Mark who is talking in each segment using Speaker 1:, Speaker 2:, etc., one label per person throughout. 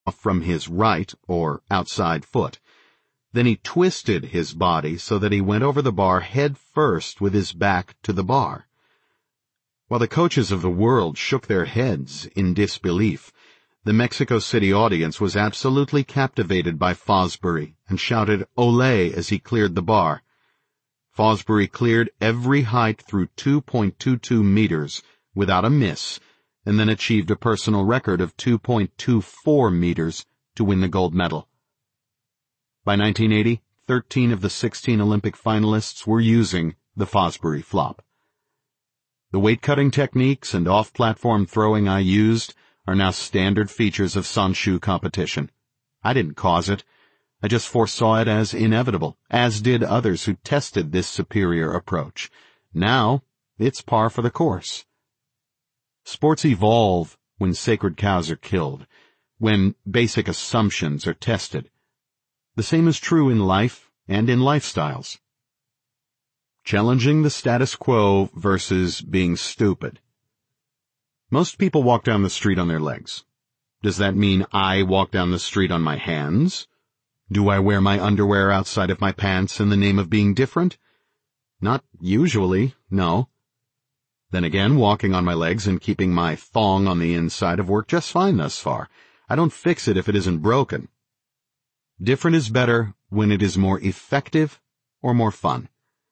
Speaker 1: from his right, or outside foot. Then he twisted his body so that he went over the bar head first with his back to the bar. While the coaches of the world shook their heads in disbelief, the Mexico City audience was absolutely captivated by Fosbury and shouted "Olé" as he cleared the bar. Fosbury cleared every height through 2.22 meters without a miss, and then achieved a personal record of 2.24 meters to win the gold medal. By 1980, 13 of the 16 Olympic finalists were using the Fosbury flop. The weight-cutting techniques and off-platform throwing I used are now standard features of Sanshu competition. I didn't cause it. I just foresaw it as inevitable, as did others who tested this superior approach. Now, it's par for the course. Sports evolve when sacred cows are killed, when basic assumptions are tested. The same is true in life and in lifestyles. Challenging the status quo versus being stupid. Most people walk down the street on their legs. Does that mean I walk down the street on my hands? Do I wear my underwear outside of my pants in the name of being different? Not usually, no. Then again, walking on my legs and keeping my thong on the inside have worked just fine thus far. I don't fix it if it isn't broken. Different is better when it is more effective or more fun.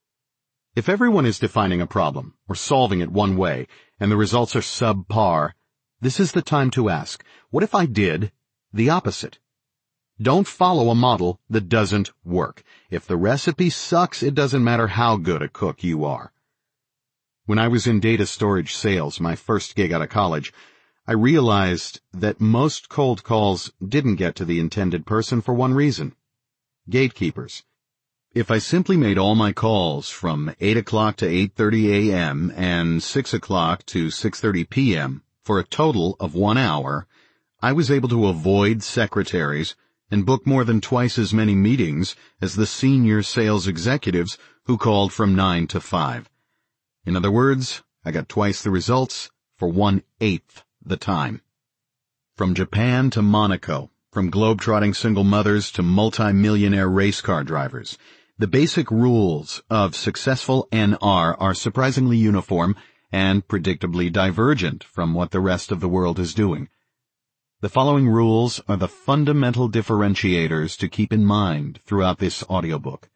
Speaker 1: If everyone is defining a problem or solving it one way and the results are subpar, this is the time to ask, what if I did the opposite? Don't follow a model that doesn't work. If the recipe sucks, it doesn't matter how good a cook you are. When I was in data storage sales, my first gig out of college, I realized that most cold calls didn't get to the intended person for one reason: gatekeepers. If I simply made all my calls from 8 o'clock to 8:30 a.m. and 6 o'clock to 6:30 p.m. for a total of 1 hour, I was able to avoid secretaries and book more than twice as many meetings as the senior sales executives who called from 9 to 5. In other words, I got twice the results for 1/8 the time. From Japan to Monaco, from globe-trotting single mothers to multi-millionaire race car drivers, the basic rules of successful NR are surprisingly uniform and predictably divergent from what the rest of the world is doing. The following rules are the fundamental differentiators to keep in mind throughout this audiobook.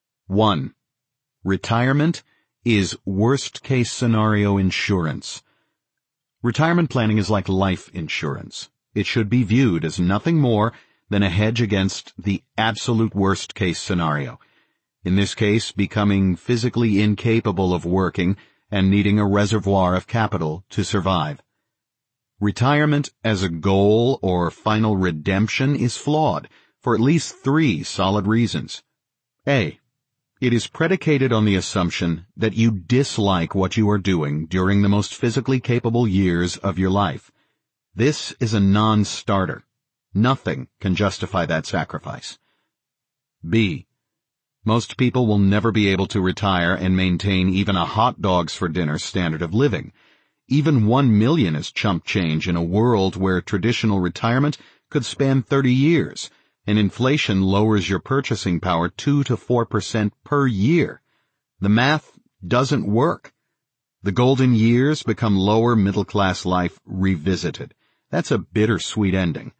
Speaker 1: 1. Retirement is worst-case scenario insurance. Retirement planning is like life insurance. It should be viewed as nothing more than a hedge against the absolute worst-case scenario. In this case, becoming physically incapable of working and needing a reservoir of capital to survive. Retirement as a goal or final redemption is flawed for at least 3 solid reasons. A. It is predicated on the assumption that you dislike what you are doing during the most physically capable years of your life. This is a non-starter. Nothing can justify that sacrifice. B. Most people will never be able to retire and maintain even a hot dogs for dinner standard of living. Even 1 million is chump change in a world where traditional retirement could span 30 years, and inflation lowers your purchasing power 2 to 4% per year. The math doesn't work. The golden years become lower middle-class life revisited. That's a bittersweet ending.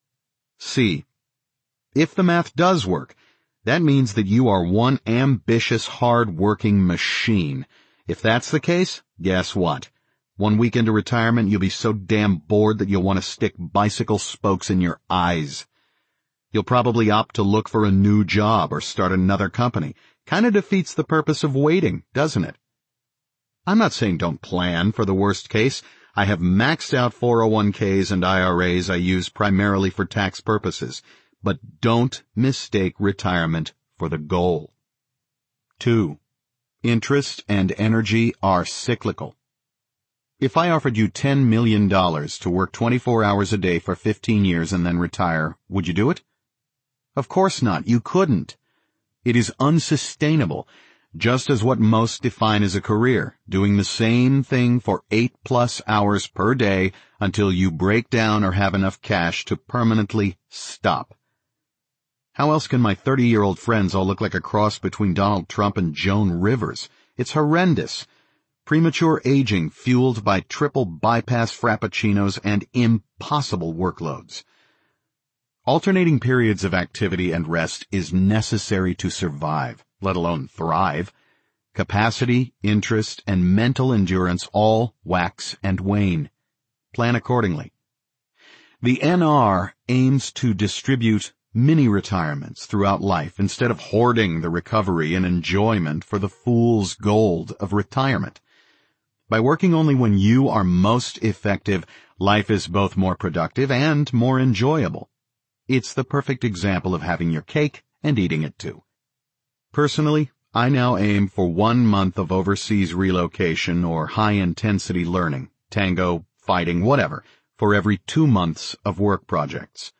Speaker 1: C. If the math does work, that means that you are one ambitious, hard-working machine. If that's the case, guess what? 1 week into retirement, you'll be so damn bored that you'll want to stick bicycle spokes in your eyes. You'll probably opt to look for a new job or start another company. Kinda defeats the purpose of waiting, doesn't it? I'm not saying don't plan for the worst case. I have maxed out 401ks and IRAs I use primarily for tax purposes. But don't mistake retirement for the goal. 2. Interest and energy are cyclical. If I offered you $10 million to work 24 hours a day for 15 years and then retire, would you do it? Of course not. You couldn't. It is unsustainable. just as what most define as a career, doing the same thing for 8+ hours per day until you break down or have enough cash to permanently stop. How else can my 30-year-old friends all look like a cross between Donald Trump and Joan Rivers? It's horrendous. Premature aging fueled by triple bypass frappuccinos and impossible workloads. Alternating periods of activity and rest is necessary to survive, let alone thrive. Capacity, interest, and mental endurance all wax and wane. Plan accordingly. The NR aims to distribute mini-retirements throughout life instead of hoarding the recovery and enjoyment for the fool's gold of retirement. By working only when you are most effective, life is both more productive and more enjoyable. It's the perfect example of having your cake and eating it too. Personally, I now aim for 1 month of overseas relocation or high-intensity learning, tango, fighting, whatever, for every 2 months of work projects.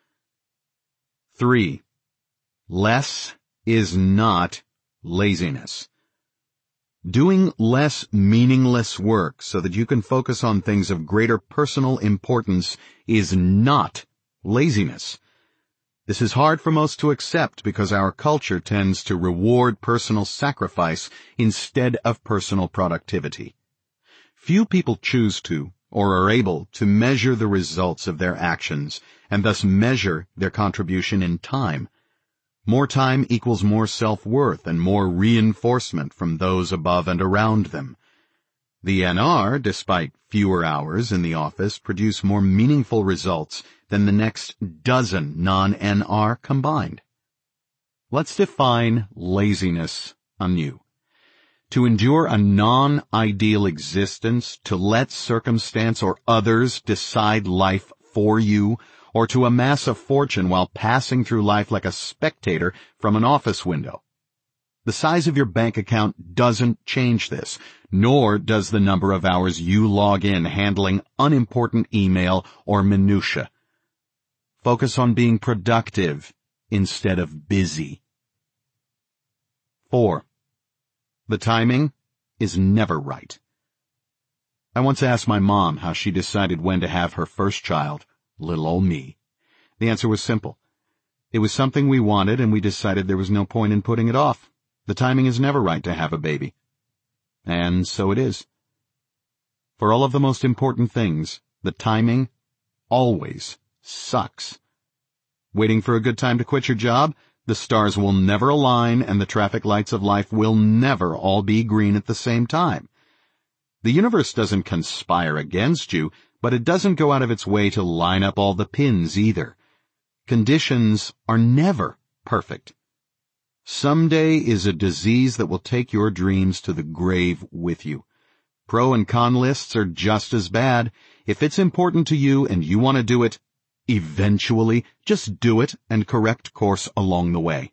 Speaker 1: 3. Less is not laziness. Doing less meaningless work so that you can focus on things of greater personal importance is not laziness. This is hard for most to accept because our culture tends to reward personal sacrifice instead of personal productivity. Few people choose to, or are able to measure the results of their actions, and thus measure their contribution in time. More time equals more self-worth and more reinforcement from those above and around them. The NR, despite fewer hours in the office, produce more meaningful results than the next dozen non-NR combined. Let's define laziness anew. To endure a non-ideal existence, to let circumstance or others decide life for you, or to amass a fortune while passing through life like a spectator from an office window. The size of your bank account doesn't change this, nor does the number of hours you log in handling unimportant email or minutia. Focus on being productive instead of busy. 4. The timing is never right. I once asked my mom how she decided when to have her first child, little old me. The answer was simple. It was something we wanted and we decided there was no point in putting it off. The timing is never right to have a baby. And so it is. For all of the most important things, the timing always sucks. Waiting for a good time to quit your job? The stars will never align and the traffic lights of life will never all be green at the same time. The universe doesn't conspire against you, but it doesn't go out of its way to line up all the pins either. Conditions are never perfect. Someday is a disease that will take your dreams to the grave with you. Pro and con lists are just as bad. If it's important to you and you want to do it, eventually, just do it and correct course along the way.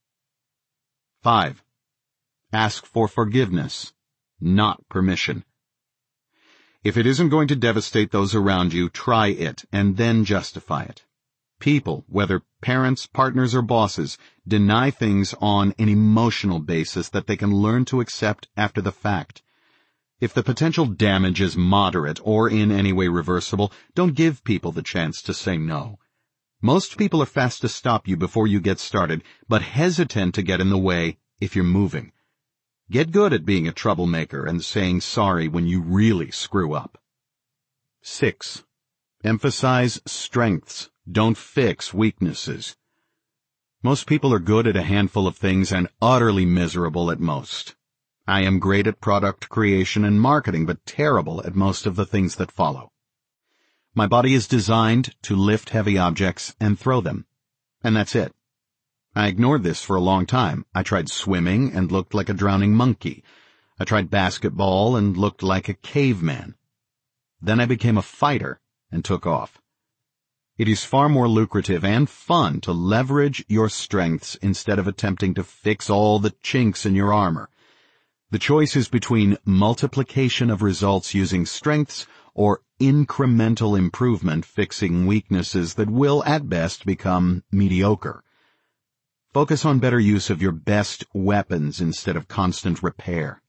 Speaker 1: 5. Ask for forgiveness, not permission. If it isn't going to devastate those around you, try it and then justify it. People, whether parents, partners, or bosses, deny things on an emotional basis that they can learn to accept after the fact. If the potential damage is moderate or in any way reversible, don't give people the chance to say no. Most people are fast to stop you before you get started, but hesitant to get in the way if you're moving. Get good at being a troublemaker and saying sorry when you really screw up. 6. Emphasize strengths. Don't fix weaknesses. Most people are good at a handful of things and utterly miserable at most. I am great at product creation and marketing, but terrible at most of the things that follow. My body is designed to lift heavy objects and throw them. And that's it. I ignored this for a long time. I tried swimming and looked like a drowning monkey. I tried basketball and looked like a caveman. Then I became a fighter and took off. It is far more lucrative and fun to leverage your strengths instead of attempting to fix all the chinks in your armor. The choice is between multiplication of results using strengths or incremental improvement fixing weaknesses that will at best become mediocre. Focus on better use of your best weapons instead of constant repair.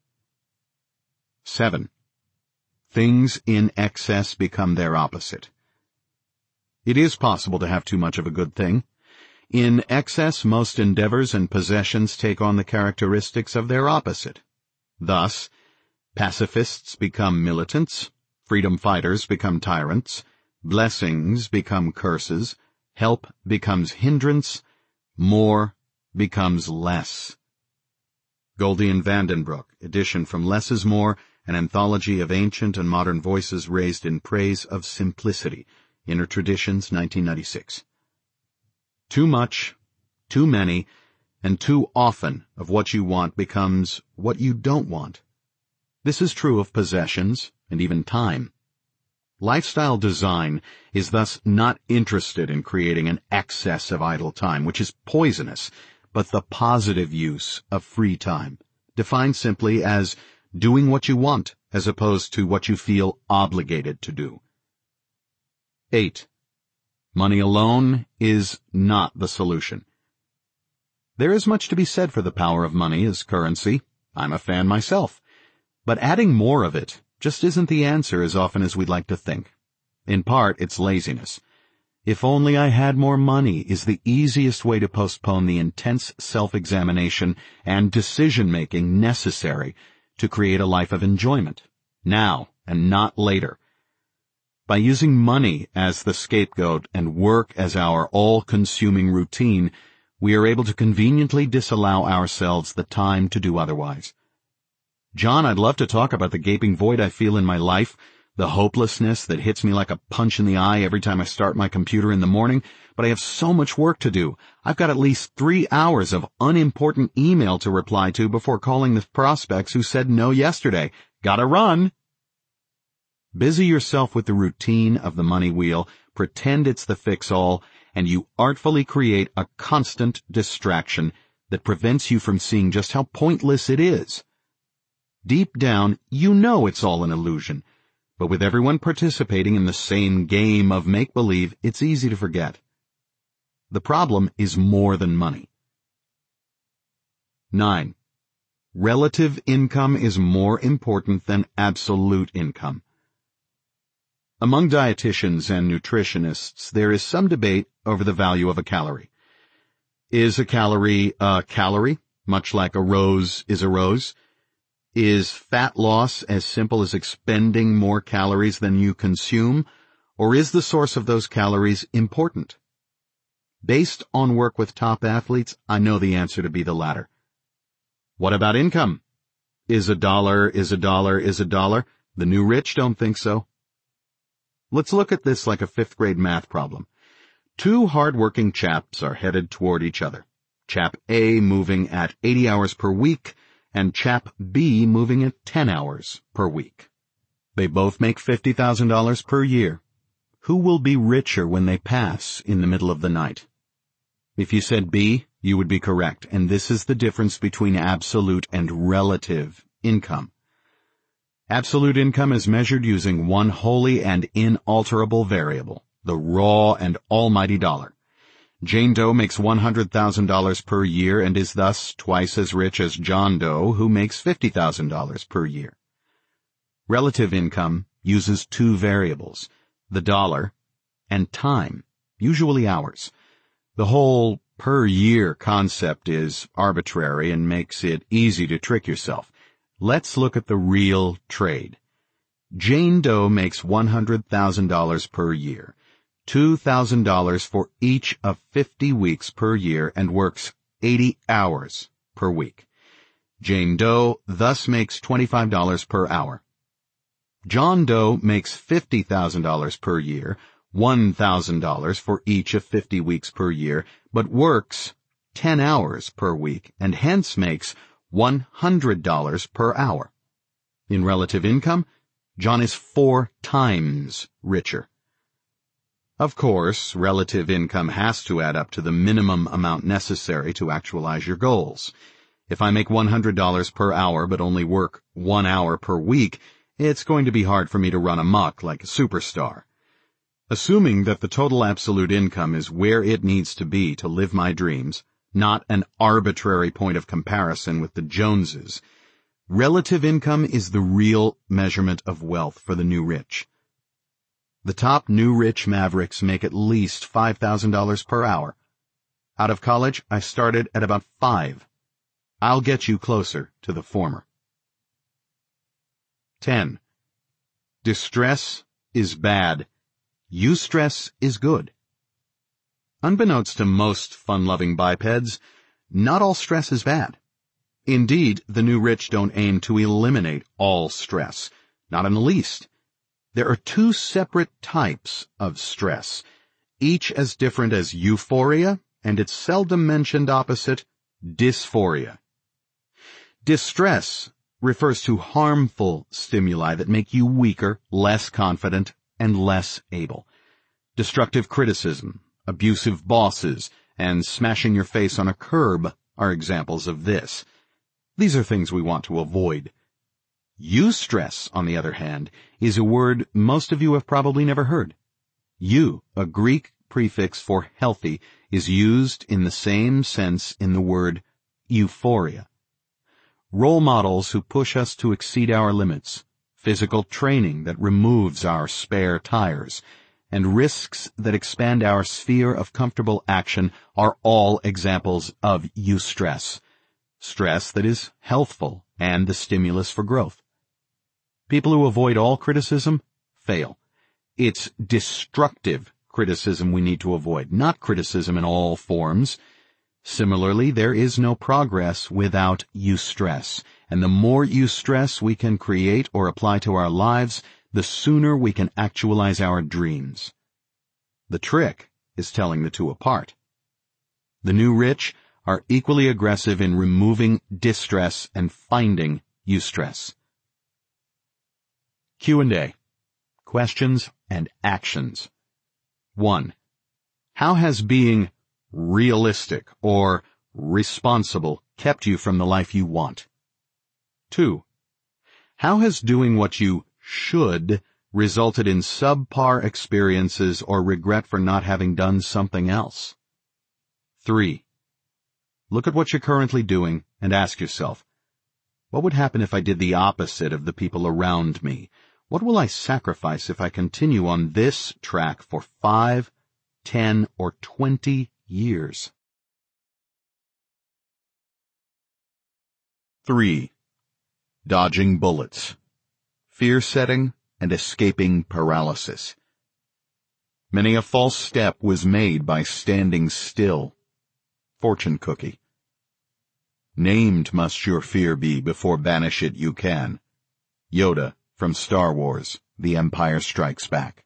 Speaker 1: 7. Things in excess become their opposite. It is possible to have too much of a good thing. In excess, most endeavors and possessions take on the characteristics of their opposite. Thus, pacifists become militants, freedom fighters become tyrants, blessings become curses, help becomes hindrance, more becomes less. Goldie and Vandenbroek, edition from Less is More, an anthology of ancient and modern voices raised in praise of simplicity. Inner Traditions, 1996. Too much, too many, and too often of what you want becomes what you don't want. This is true of possessions and even time. Lifestyle design is thus not interested in creating an excess of idle time, which is poisonous, but the positive use of free time, defined simply as doing what you want as opposed to what you feel obligated to do. 8. Money alone is not the solution. There is much to be said for the power of money as currency. I'm a fan myself. But adding more of it just isn't the answer as often as we'd like to think. In part, it's laziness. If only I had more money is the easiest way to postpone the intense self-examination and decision-making necessary to create a life of enjoyment, now and not later. By using money as the scapegoat and work as our all-consuming routine, we are able to conveniently disallow ourselves the time to do otherwise. John, I'd love to talk about the gaping void I feel in my life, the hopelessness that hits me like a punch in the eye every time I start my computer in the morning, but I have so much work to do. I've got at least 3 hours of unimportant email to reply to before calling the prospects who said no yesterday. Gotta run! Busy yourself with the routine of the money wheel, pretend it's the fix-all, and you artfully create a constant distraction that prevents you from seeing just how pointless it is. Deep down, you know it's all an illusion, but with everyone participating in the same game of make-believe, it's easy to forget. The problem is more than money. 9. Relative income is more important than absolute income. Among dietitians and nutritionists, there is some debate over the value of a calorie. Is a calorie, much like a rose is a rose? Is fat loss as simple as expending more calories than you consume, or is the source of those calories important? Based on work with top athletes, I know the answer to be the latter. What about income? Is a dollar? The new rich don't think so. Let's look at this like a 5th grade math problem. 2 hard-working chaps are headed toward each other. Chap A moving at 80 hours per week, and chap B moving at 10 hours per week. They both make $50,000 per year. Who will be richer when they pass in the middle of the night? If you said B, you would be correct, and this is the difference between absolute and relative income. Absolute income is measured using one wholly and inalterable variable, the raw and almighty dollar. Jane Doe makes $100,000 per year and is thus twice as rich as John Doe, who makes $50,000 per year. Relative income uses 2 variables, the dollar and time, usually hours. The whole per year concept is arbitrary and makes it easy to trick yourself. Let's look at the real trade. Jane Doe makes $100,000 per year, $2,000 for each of 50 weeks per year, and works 80 hours per week. Jane Doe thus makes $25 per hour. John Doe makes $50,000 per year, $1,000 for each of 50 weeks per year, but works 10 hours per week, and hence makes $100 per hour. In relative income, John is 4 times richer. Of course, relative income has to add up to the minimum amount necessary to actualize your goals. If I make $100 per hour but only work 1 hour per week, it's going to be hard for me to run amok like a superstar. Assuming that the total absolute income is where it needs to be to live my dreams, not an arbitrary point of comparison with the Joneses. Relative income is the real measurement of wealth for the new rich. The top new rich mavericks make at least $5,000 per hour. Out of college, I started at about 5. I'll get you closer to the former. 10. Distress is bad. Eustress is good. Unbeknownst to most fun-loving bipeds, not all stress is bad. Indeed, the new rich don't aim to eliminate all stress, not in the least. There are 2 separate types of stress, each as different as euphoria and its seldom mentioned opposite, dysphoria. Distress refers to harmful stimuli that make you weaker, less confident, and less able. Destructive criticism, abusive bosses, and smashing your face on a curb are examples of this. These are things we want to avoid. Eustress, on the other hand, is a word most of you have probably never heard. Eu, a Greek prefix for healthy, is used in the same sense in the word euphoria. Role models who push us to exceed our limits, physical training that removes our spare tires, and risks that expand our sphere of comfortable action are all examples of eustress, stress that is healthful and the stimulus for growth. People who avoid all criticism fail. It's destructive criticism we need to avoid, not criticism in all forms. Similarly, there is no progress without eustress, and the more eustress we can create or apply to our lives, the sooner we can actualize our dreams. The trick is telling the 2 apart. The new rich are equally aggressive in removing distress and finding eustress. Q&A. Questions and actions. 1. How has being realistic or responsible kept you from the life you want? 2. How has doing what you should resulted in subpar experiences or regret for not having done something else? 3. Look at what you're currently doing and ask yourself, what would happen if I did the opposite of the people around me? What will I sacrifice if I continue on this track for 5, 10, or 20 years? 3. Dodging bullets. Fear setting and escaping paralysis. Many a false step was made by standing still. Fortune cookie. Named must your fear be before banish it you can. Yoda from Star Wars, The Empire Strikes Back.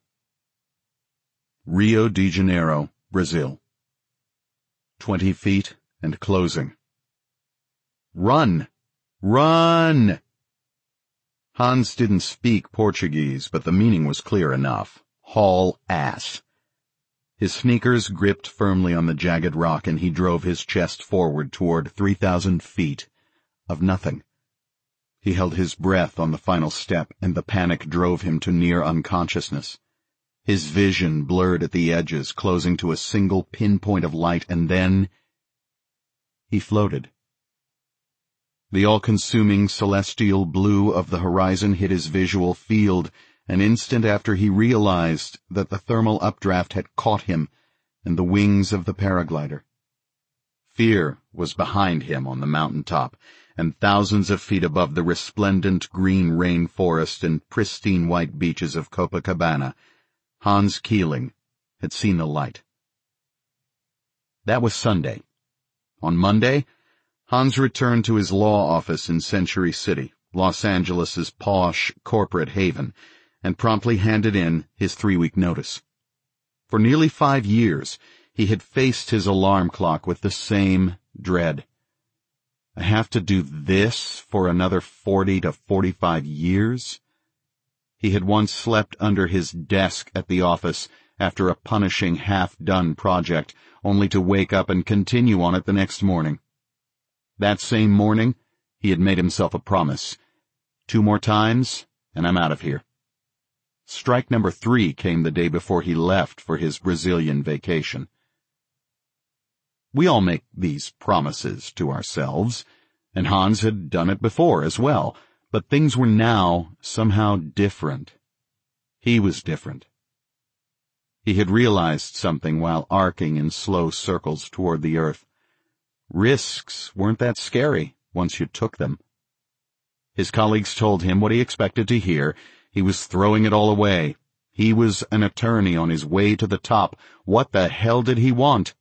Speaker 1: Rio de Janeiro, Brazil. 20 feet and closing. Run! Run! Hans didn't speak Portuguese, but the meaning was clear enough. Haul ass. His sneakers gripped firmly on the jagged rock, and he drove his chest forward toward 3,000 feet of nothing. He held his breath on the final step, and the panic drove him to near unconsciousness. His vision blurred at the edges, closing to a single pinpoint of light, and then he floated. The all-consuming celestial blue of the horizon hit his visual field an instant after he realized that the thermal updraft had caught him and the wings of the paraglider. Fear was behind him on the mountaintop, and thousands of feet above the resplendent green rainforest and pristine white beaches of Copacabana, Hans Keeling had seen the light. That was Sunday. On Monday, Hans returned to his law office in Century City, Los Angeles's posh corporate haven, and promptly handed in his 3-week notice. For nearly 5 years, he had faced his alarm clock with the same dread. I have to do this for another 40 to 45 years? He had once slept under his desk at the office after a punishing half-done project, only to wake up and continue on it the next morning. That same morning, he had made himself a promise. 2 more times, and I'm out of here. Strike number 3 came the day before he left for his Brazilian vacation. We all make these promises to ourselves, and Hans had done it before as well, but things were now somehow different. He was different. He had realized something while arcing in slow circles toward the earth. Risks weren't that scary once you took them. His colleagues told him what he expected to hear. He was throwing it all away. He was an attorney on his way to the top. What the hell did he want?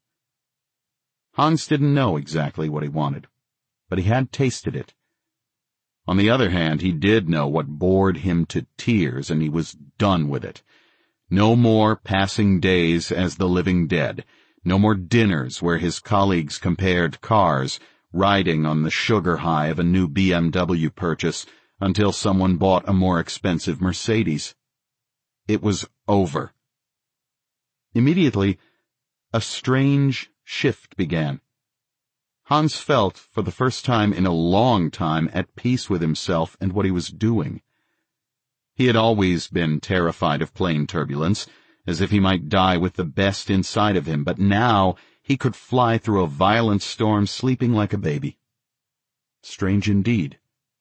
Speaker 1: Hans didn't know exactly what he wanted, but he had tasted it. On the other hand, he did know what bored him to tears, and he was done with it. No more passing days as the living dead. No more dinners where his colleagues compared cars, riding on the sugar high of a new BMW purchase until someone bought a more expensive Mercedes. It was over. Immediately, a strange shift began. Hans felt, for the first time in a long time, at peace with himself and what he was doing. He had always been terrified of plane turbulence, as if he might die with the best inside of him, but now he could fly through a violent storm sleeping like a baby. Strange indeed.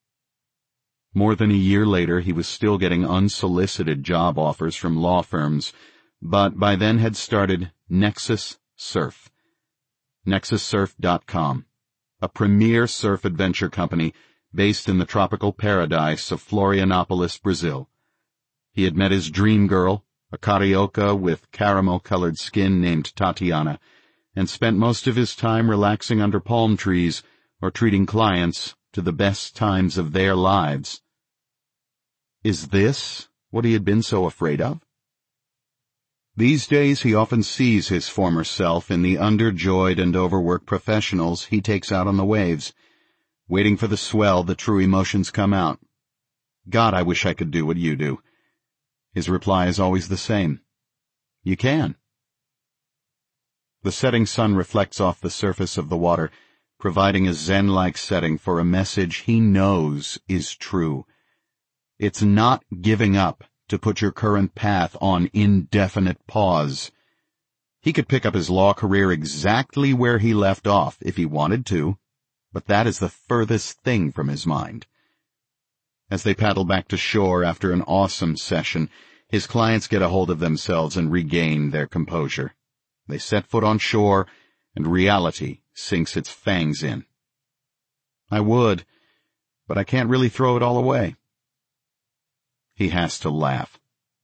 Speaker 1: More than a year later, he was still getting unsolicited job offers from law firms, but by then had started Nexus Surf. NexusSurf.com, a premier surf adventure company based in the tropical paradise of Florianopolis, Brazil. He had met his dream girl, a carioca with caramel-colored skin named Tatiana, and spent most of his time relaxing under palm trees or treating clients to the best times of their lives. Is this what he had been so afraid of? These days he often sees his former self in the underjoyed and overworked professionals he takes out on the waves, waiting for the swell the true emotions come out. God, I wish I could do what you do. His reply is always the same. You can. The setting sun reflects off the surface of the water, providing a zen-like setting for a message he knows is true. It's not giving up to put your current path on indefinite pause. He could pick up his law career exactly where he left off if he wanted to, but that is the furthest thing from his mind. As they paddle back to shore after an awesome session, his clients get a hold of themselves and regain their composure. They set foot on shore, and reality sinks its fangs in. I would, but I can't really throw it all away. He has to laugh.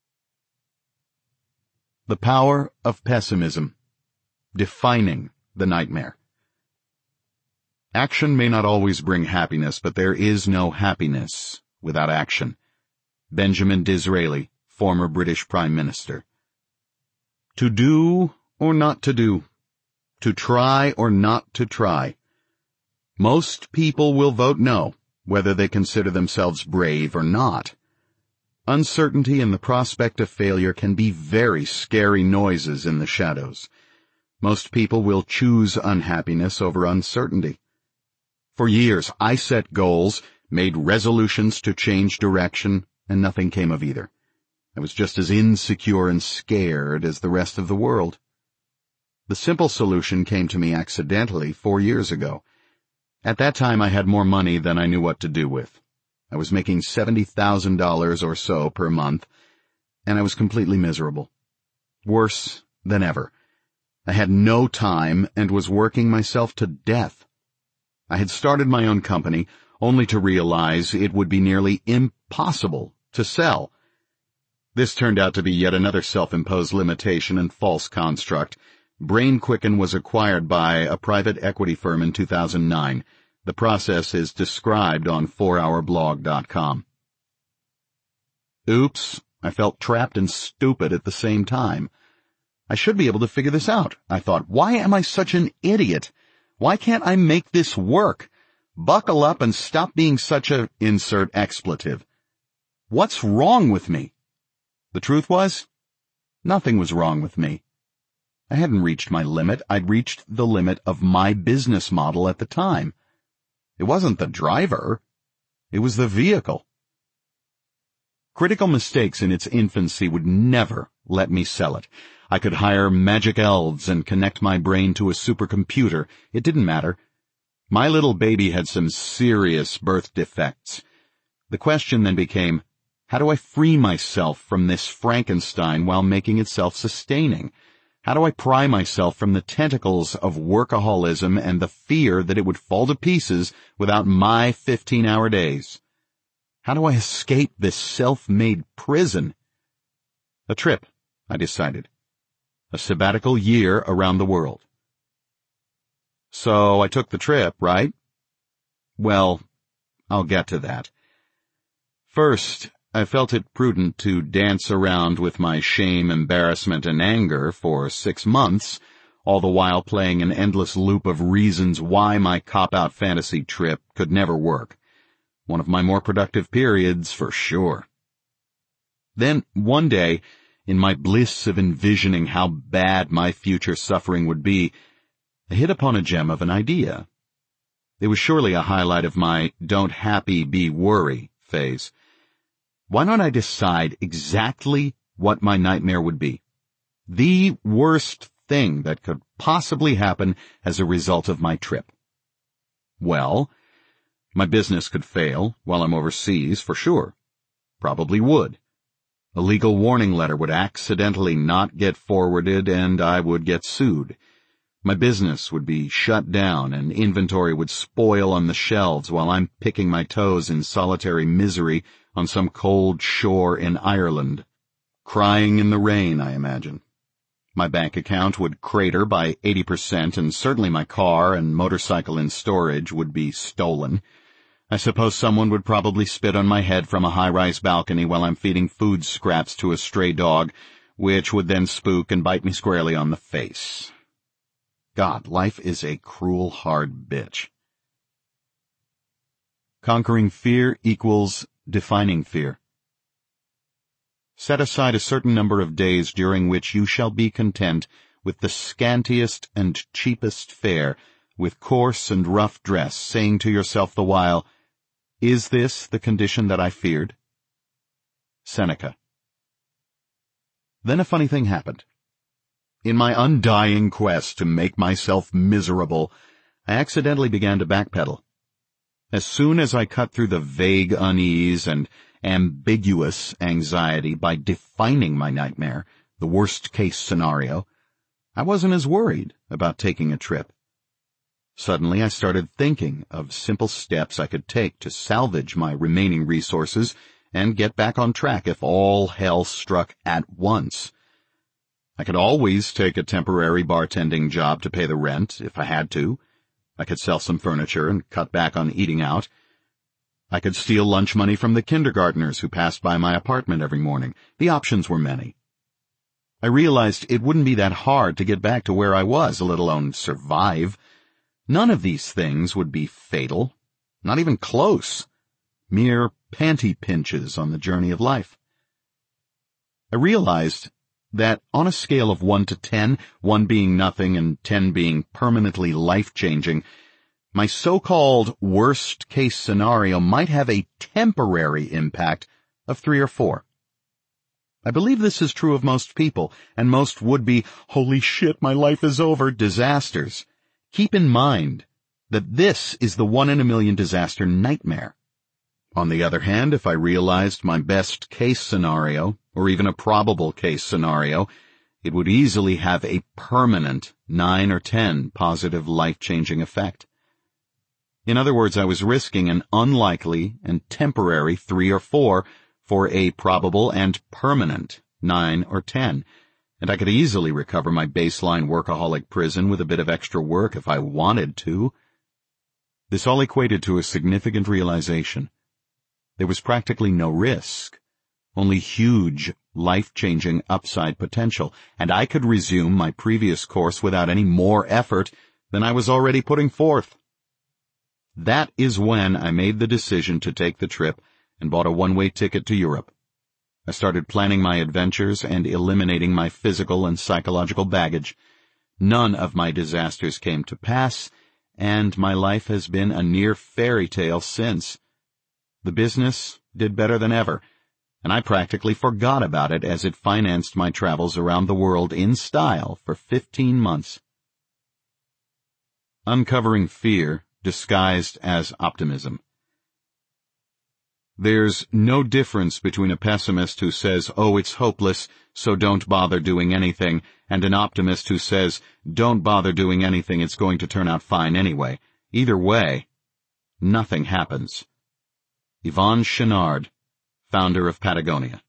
Speaker 1: The power of pessimism. Defining the nightmare. Action may not always bring happiness, but there is no happiness without action. Benjamin Disraeli, former British Prime Minister. To do or not to do. To try or not to try. Most people will vote no, whether they consider themselves brave or not. Uncertainty and the prospect of failure can be very scary noises in the shadows. Most people will choose unhappiness over uncertainty. For years, I set goals, made resolutions to change direction, and nothing came of either. I was just as insecure and scared as the rest of the world. The simple solution came to me accidentally 4 years ago. At that time, I had more money than I knew what to do with. I was making $70,000 or so per month, and I was completely miserable. Worse than ever. I had no time and was working myself to death. I had started my own company, only to realize it would be nearly impossible to sell. This turned out to be yet another self-imposed limitation and false construct. BrainQuicken was acquired by a private equity firm in 2009. The process is described on 4hourblog.com. Oops, I felt trapped and stupid at the same time. I should be able to figure this out, I thought. Why am I such an idiot? Why can't I make this work? Buckle up and stop being such a insert expletive. What's wrong with me? The truth was, nothing was wrong with me. I hadn't reached my limit. I'd reached the limit of my business model at the time. It wasn't the driver. It was the vehicle. Critical Mistakes in its infancy would never let me sell it. I could hire magic elves and connect my brain to a supercomputer. It didn't matter. My little baby had some serious birth defects. The question then became, how do I free myself from this Frankenstein while making it self-sustaining? How do I pry myself from the tentacles of workaholism and the fear that it would fall to pieces without my 15-hour days? How do I escape this self-made prison? A trip, I decided. A sabbatical year around the world. So I took the trip, right? Well, I'll get to that. First, I felt it prudent to dance around with my shame, embarrassment, and anger for 6 months, all the while playing an endless loop of reasons why my cop-out fantasy trip could never work. One of my more productive periods, for sure. Then, one day, in my bliss of envisioning how bad my future suffering would be, I hit upon a gem of an idea. It was surely a highlight of my don't happy, be worry phase. Why don't I decide exactly what my nightmare would be? The worst thing that could possibly happen as a result of my trip. Well, my business could fail while I'm overseas, for sure. Probably would. A legal warning letter would accidentally not get forwarded and I would get sued. My business would be shut down and inventory would spoil on the shelves while I'm picking my toes in solitary misery on some cold shore in Ireland. Crying in the rain, I imagine. My bank account would crater by 80% and certainly my car and motorcycle in storage would be stolen. I suppose someone would probably spit on my head from a high-rise balcony while I'm feeding food scraps to a stray dog, which would then spook and bite me squarely on the face. God, life is a cruel, hard bitch. Conquering fear equals defining fear. Set aside a certain number of days during which you shall be content with the scantiest and cheapest fare, with coarse and rough dress, saying to yourself the while, "Is this the condition that I feared?" Seneca. Then a funny thing happened. In my undying quest to make myself miserable, I accidentally began to backpedal. As soon as I cut through the vague unease and ambiguous anxiety by defining my nightmare, the worst-case scenario, I wasn't as worried about taking a trip. Suddenly I started thinking of simple steps I could take to salvage my remaining resources and get back on track if all hell struck at once. I could always take a temporary bartending job to pay the rent if I had to. I could sell some furniture and cut back on eating out. I could steal lunch money from the kindergartners who passed by my apartment every morning. The options were many. I realized it wouldn't be that hard to get back to where I was, let alone survive. None of these things would be fatal, not even close. Mere panty pinches on the journey of life. I realized that on a scale of 1 to 10, 1 being nothing and 10 being permanently life-changing, my so-called worst-case scenario might have a temporary impact of 3 or 4. I believe this is true of most people, and most would-be, holy shit, my life is over, disasters. Keep in mind that this is the 1 in a million disaster nightmare. On the other hand, if I realized my best-case scenario, or even a probable case scenario, it would easily have a permanent 9 or 10 positive life-changing effect. In other words, I was risking an unlikely and temporary 3 or 4 for a probable and permanent 9 or 10, and I could easily recover my baseline workaholic prison with a bit of extra work if I wanted to. This all equated to a significant realization. There was practically no risk, only huge, life-changing upside potential, and I could resume my previous course without any more effort than I was already putting forth. That is when I made the decision to take the trip and bought a one-way ticket to Europe. I started planning my adventures and eliminating my physical and psychological baggage. None of my disasters came to pass, and my life has been a near fairy tale since. The business did better than ever, and I practically forgot about it as it financed my travels around the world in style for 15 months. Uncovering fear disguised as optimism. There's no difference between a pessimist who says, "Oh, it's hopeless, so don't bother doing anything," and an optimist who says, "Don't bother doing anything, it's going to turn out fine anyway." Either way, nothing happens. Yvon Chouinard, founder of Patagonia.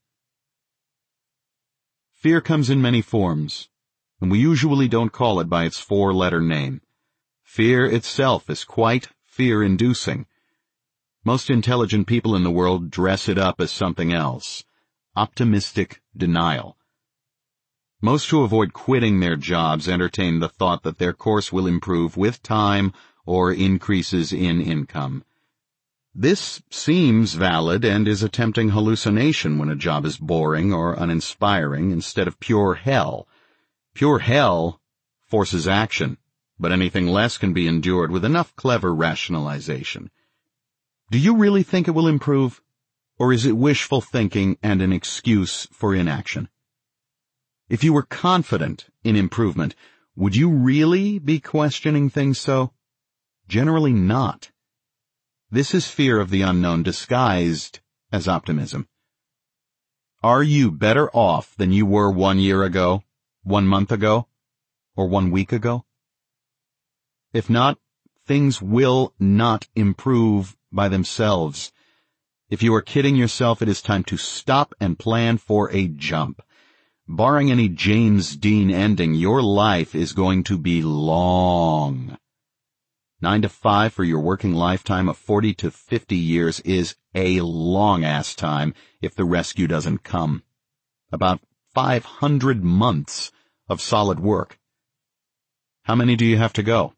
Speaker 1: Fear comes in many forms, and we usually don't call it by its 4-letter name. Fear itself is quite fear-inducing. Most intelligent people in the world dress it up as something else. Optimistic denial. Most who avoid quitting their jobs entertain the thought that their course will improve with time or increases in income. This seems valid and is a tempting hallucination when a job is boring or uninspiring instead of pure hell. Pure hell forces action, but anything less can be endured with enough clever rationalization. Do you really think it will improve, or is it wishful thinking and an excuse for inaction? If you were confident in improvement, would you really be questioning things so? Generally not. This is fear of the unknown disguised as optimism. Are you better off than you were 1 year ago, 1 month ago, or 1 week ago? If not, things will not improve by themselves. If you are kidding yourself, it is time to stop and plan for a jump. Barring any James Dean ending, your life is going to be long. 9 to 5 for your working lifetime of 40 to 50 years is a long-ass time if the rescue doesn't come. About 500 months of solid work. How many do you have to go?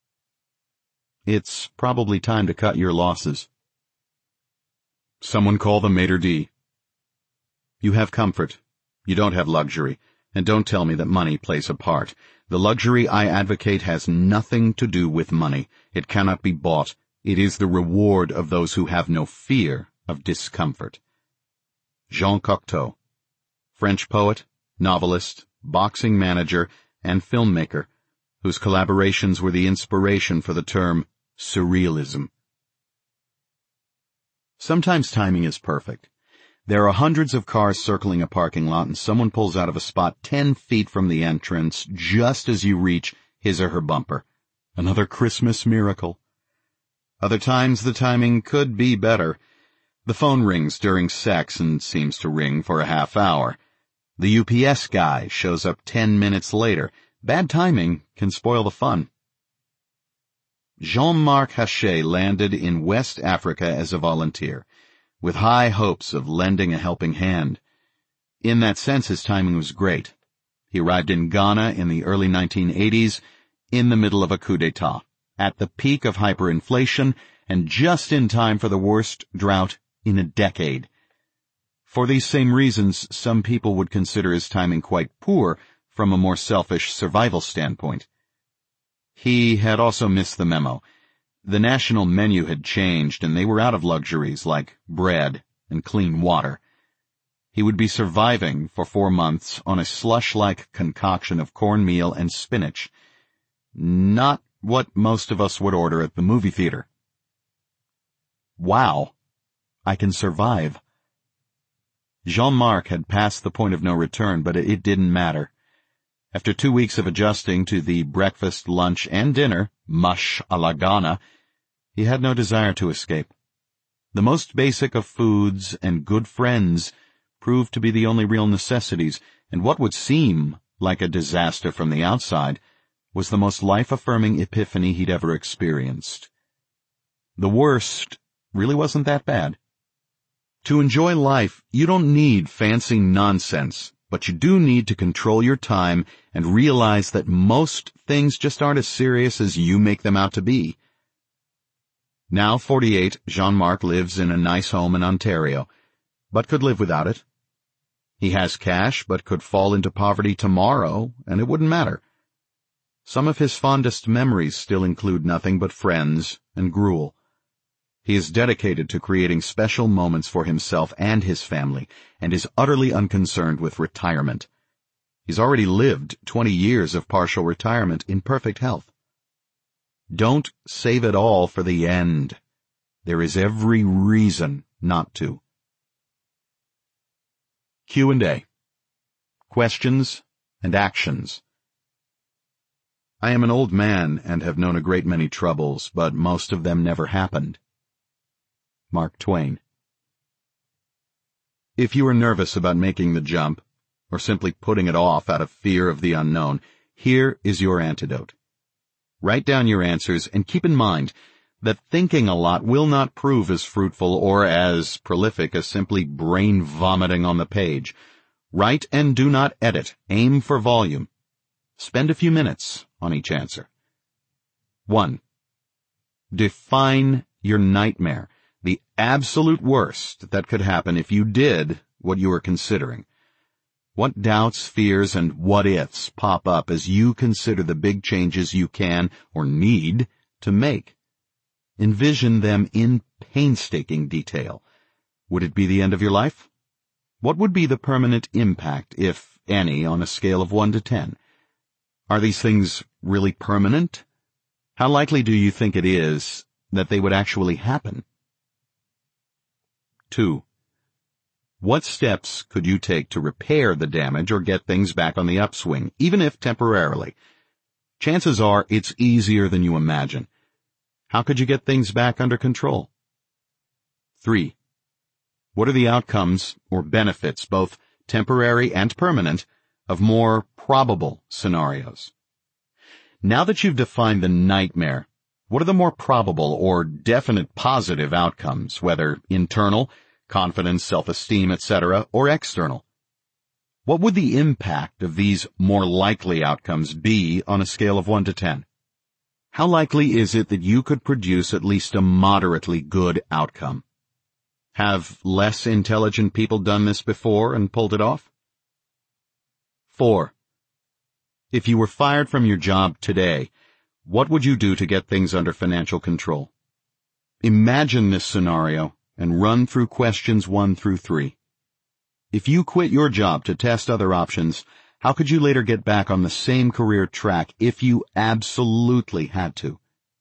Speaker 1: It's probably time to cut your losses. Someone call the maitre d'. You have comfort. You don't have luxury. And don't tell me that money plays a part. The luxury I advocate has nothing to do with money. It cannot be bought. It is the reward of those who have no fear of discomfort. Jean Cocteau, French poet, novelist, boxing manager, and filmmaker, whose collaborations were the inspiration for the term surrealism. Sometimes timing is perfect. There are hundreds of cars circling a parking lot and someone pulls out of a spot 10 feet from the entrance just as you reach his or her bumper. Another Christmas miracle. Other times the timing could be better. The phone rings during sex and seems to ring for a half hour. The UPS guy shows up 10 minutes later. Bad timing can spoil the fun. Jean-Marc Hachet landed in West Africa as a volunteer, with high hopes of lending a helping hand. In that sense, his timing was great. He arrived in Ghana in the early 1980s, in the middle of a coup d'etat, at the peak of hyperinflation, and just in time for the worst drought in a decade. For these same reasons, some people would consider his timing quite poor from a more selfish survival standpoint. He had also missed the memo. The national menu had changed, and they were out of luxuries like bread and clean water. He would be surviving for 4 months on a slush-like concoction of cornmeal and spinach. Not what most of us would order at the movie theater. Wow, I can survive. Jean-Marc had passed the point of no return, but it didn't matter. After 2 weeks of adjusting to the breakfast, lunch, and dinner, mush a la Ghana, he had no desire to escape. The most basic of foods and good friends proved to be the only real necessities, and what would seem like a disaster from the outside was the most life-affirming epiphany he'd ever experienced. The worst really wasn't that bad. To enjoy life, you don't need fancy nonsense, but you do need to control your time and realize that most things just aren't as serious as you make them out to be. Now 48, Jean-Marc lives in a nice home in Ontario, but could live without it. He has cash, but could fall into poverty tomorrow, and it wouldn't matter. Some of his fondest memories still include nothing but friends and gruel. He is dedicated to creating special moments for himself and his family, and is utterly unconcerned with retirement. He's already lived 20 years of partial retirement in perfect health. Don't save it all for the end. There is every reason not to. Q&A. Questions and actions. I am an old man and have known a great many troubles, but most of them never happened. Mark Twain. If you are nervous about making the jump, or simply putting it off out of fear of the unknown, here is your antidote. Write down your answers and keep in mind that thinking a lot will not prove as fruitful or as prolific as simply brain vomiting on the page. Write and do not edit. Aim for volume. Spend a few minutes on each answer. 1. Define your nightmare, the absolute worst that could happen if you did what you are considering. What doubts, fears, and what-ifs pop up as you consider the big changes you can or need to make? Envision them in painstaking detail. Would it be the end of your life? What would be the permanent impact, if any, on a scale of 1 to 10? Are these things really permanent? How likely do you think it is that they would actually happen? 2. What steps could you take to repair the damage or get things back on the upswing, even if temporarily? Chances are it's easier than you imagine. How could you get things back under control? 3. What are the outcomes or benefits, both temporary and permanent, of more probable scenarios? Now that you've defined the nightmare, what are the more probable or definite positive outcomes, whether internal, confidence, self-esteem, etc., or external? What would the impact of these more likely outcomes be on a scale of 1 to 10? How likely is it that you could produce at least a moderately good outcome? Have less intelligent people done this before and pulled it off? 4. If you were fired from your job today, what would you do to get things under financial control? Imagine this scenario and run through questions 1 through 3. If you quit your job to test other options, how could you later get back on the same career track if you absolutely had to?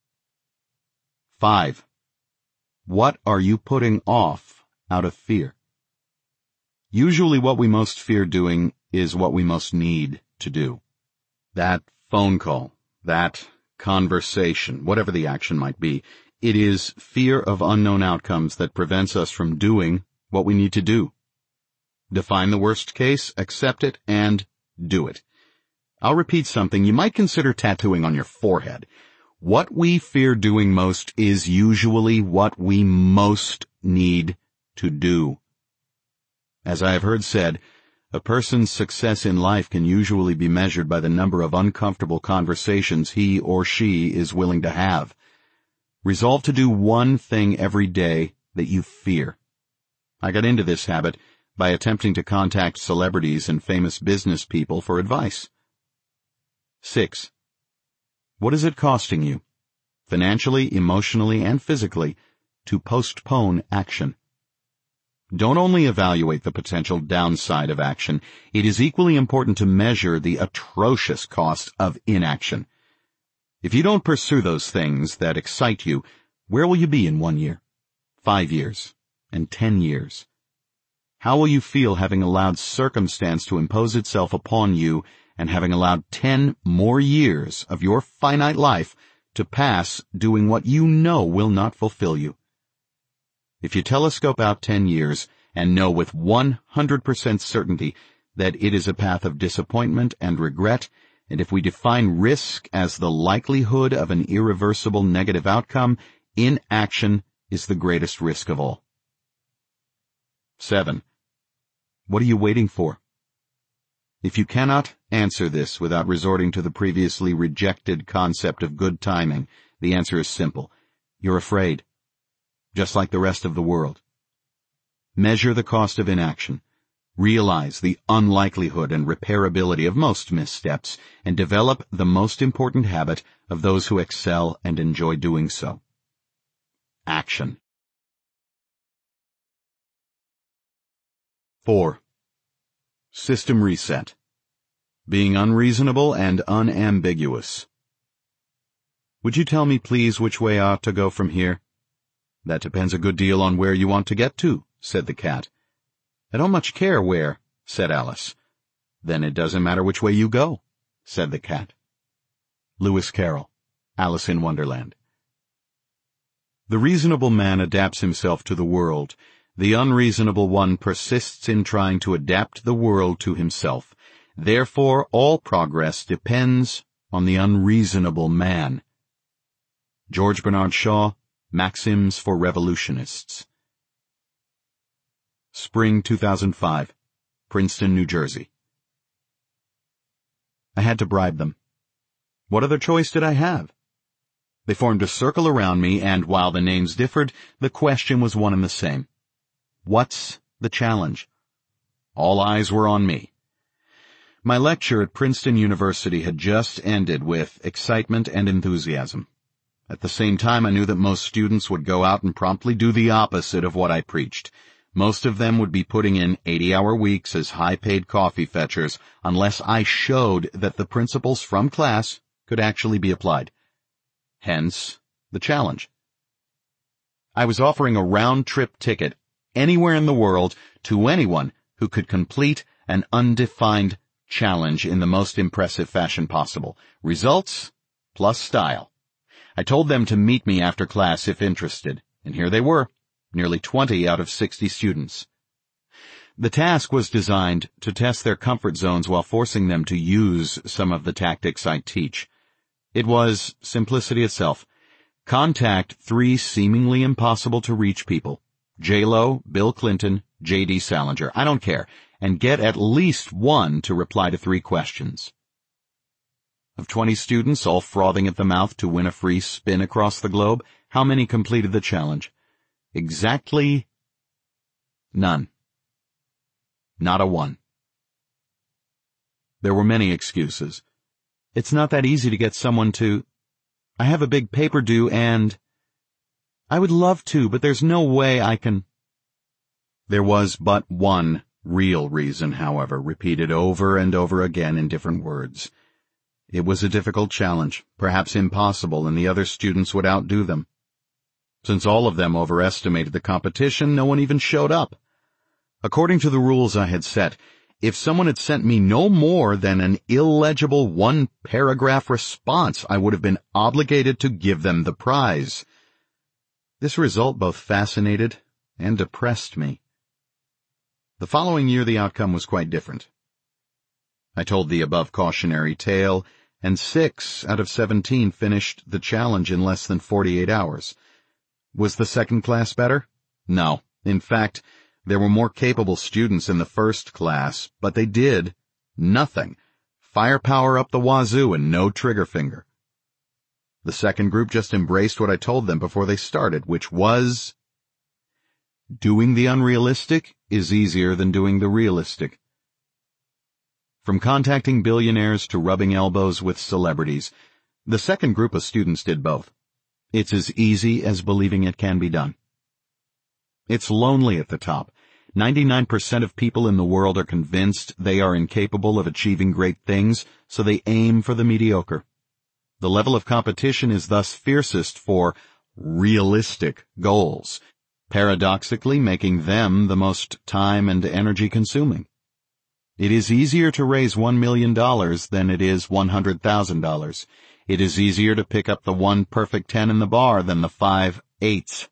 Speaker 1: 5. What are you putting off out of fear? Usually what we most fear doing is what we most need to do. That phone call, that conversation, whatever the action might be, it is fear of unknown outcomes that prevents us from doing what we need to do. Define the worst case, accept it, and do it. I'll repeat something you might consider tattooing on your forehead. What we fear doing most is usually what we most need to do. As I have heard said, a person's success in life can usually be measured by the number of uncomfortable conversations he or she is willing to have. Resolve to do one thing every day that you fear. I got into this habit by attempting to contact celebrities and famous business people for advice. 6. What is it costing you, financially, emotionally, and physically, to postpone action? Don't only evaluate the potential downside of action, it is equally important to measure the atrocious cost of inaction. If you don't pursue those things that excite you, where will you be in 1 year, 5 years, and 10 years? How will you feel having allowed circumstance to impose itself upon you and having allowed 10 more years of your finite life to pass doing what you know will not fulfill you? If you telescope out 10 years and know with 100% certainty that it is a path of disappointment and regret, and if we define risk as the likelihood of an irreversible negative outcome, inaction is the greatest risk of all. 7. What are you waiting for? If you cannot answer this without resorting to the previously rejected concept of good timing, the answer is simple. You're afraid. Just like the rest of the world. Measure the cost of inaction. Realize the unlikelihood and repairability of most missteps, and develop the most important habit of those who excel and enjoy doing so. Action. 4. System reset. Being unreasonable and unambiguous. Would you tell me, please, which way I ought to go from here? That depends a good deal on where you want to get to, said the cat. I don't much care where, said Alice. Then it doesn't matter which way you go, said the cat. Lewis Carroll, Alice in Wonderland. The reasonable man adapts himself to the world. The unreasonable one persists in trying to adapt the world to himself. Therefore, all progress depends on the unreasonable man. George Bernard Shaw, Maxims for Revolutionists. Spring 2005, Princeton, New Jersey. I had to bribe them. What other choice did I have? They formed a circle around me, and while the names differed, the question was one and the same. What's the challenge? All eyes were on me. My lecture at Princeton University had just ended with excitement and enthusiasm. At the same time, I knew that most students would go out and promptly do the opposite of what I preached. Most of them would be putting in 80-hour weeks as high-paid coffee fetchers unless I showed that the principles from class could actually be applied. Hence, the challenge. I was offering a round-trip ticket anywhere in the world to anyone who could complete an undefined challenge in the most impressive fashion possible. Results plus style. I told them to meet me after class if interested, and here they were, nearly 20 out of 60 students. The task was designed to test their comfort zones while forcing them to use some of the tactics I teach. It was simplicity itself. Contact 3 seemingly impossible to reach people. J.Lo, Bill Clinton, J.D. Salinger, I don't care, and get at least one to reply to 3 questions. Of 20 students, all frothing at the mouth to win a free spin across the globe, how many completed the challenge? Exactly none. Not a one. There were many excuses. It's not that easy to get someone to... I have a big paper due and... I would love to, but there's no way I can... There was but one real reason, however, repeated over and over again in different words. It was a difficult challenge, perhaps impossible, and the other students would outdo them. Since all of them overestimated the competition, no one even showed up. According to the rules I had set, if someone had sent me no more than an illegible 1-paragraph response, I would have been obligated to give them the prize. This result both fascinated and depressed me. The following year the outcome was quite different. I told the above cautionary tale, and 6 out of 17 finished the challenge in less than 48 hours. Was the second class better? No. In fact, there were more capable students in the first class, but they did nothing. Firepower up the wazoo and no trigger finger. The second group just embraced what I told them before they started, which was, doing the unrealistic is easier than doing the realistic. From contacting billionaires to rubbing elbows with celebrities, the second group of students did both. It's as easy as believing it can be done. It's lonely at the top. 99% of people in the world are convinced they are incapable of achieving great things, so they aim for the mediocre. The level of competition is thus fiercest for realistic goals, paradoxically making them the most time and energy consuming. It is easier to raise $1 million than it is $100,000. It is easier to pick up the 1 perfect 10 in the bar than the 5 8s.